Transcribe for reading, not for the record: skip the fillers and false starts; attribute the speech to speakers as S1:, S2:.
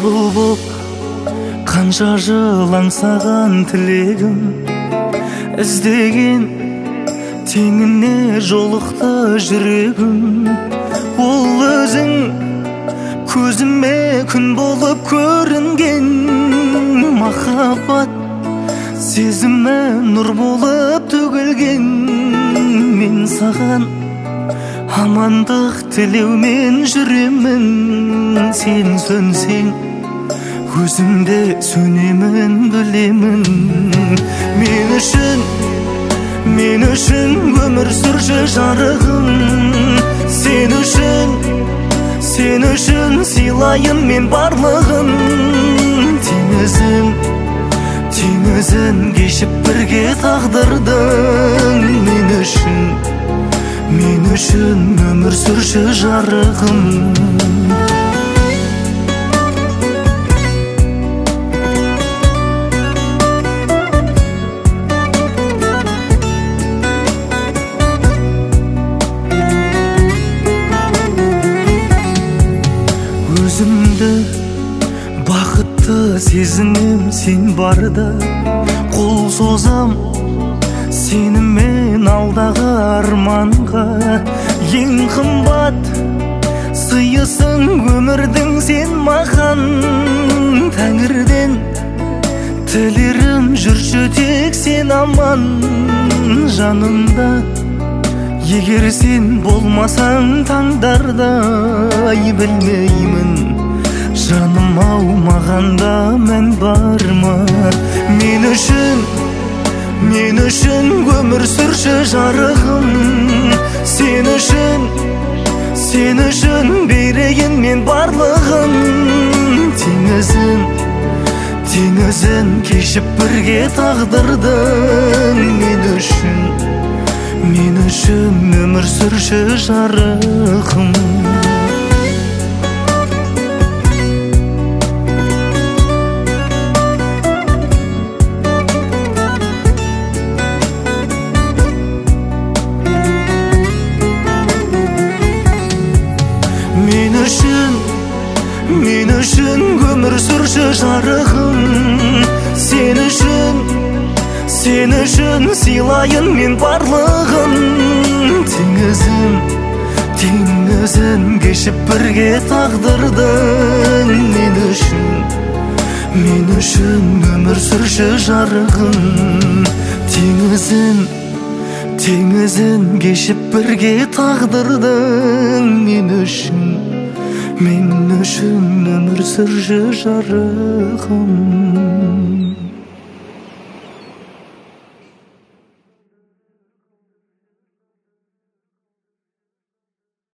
S1: боп қанша жыл аңсаған тілегім, іздеген теңіне жолықты жүрегім. Ол өзің көзіме күн болып көрінген, махаббат сезімі нұр болып төгілген. Мен саған амандық тілеумен жүремін, сен сөнсең өзімде сөнемін білемін. Мен үшін өмір сүрші жарығым, сен үшін сыйлайын мен барлығын. Теңізін кешіп бірге тағдырдың, мен үшін өмір сүрші жарығым. Өзімді бақытты сезінем сен барда, қол созам сенімен алдағы арманға. Ең қымбат сыйысың өмірдің сен маған, тәңірден тілерім жүрші тек сен аман жанымда. Егер сен болмасаң таңдарда, білмеймін жаным ау мағанда мән бар ма. Мен үшін өмір сүрші жарығым, сен үшін берейін мен барлығын. Теңізін кешіп бірге тағдырдың, мен үшін өмір сүрші жарығым. Мен үшін өмір сүрші жарығым, сен үшін сыйлайын мен барлығын. Теңізін кешіп бірге тағдырдың, мен үшін өмір сүрші жарығым. Теңізін кешіп бірге тағдырдың, мен үшін өмір сүрші жарығым.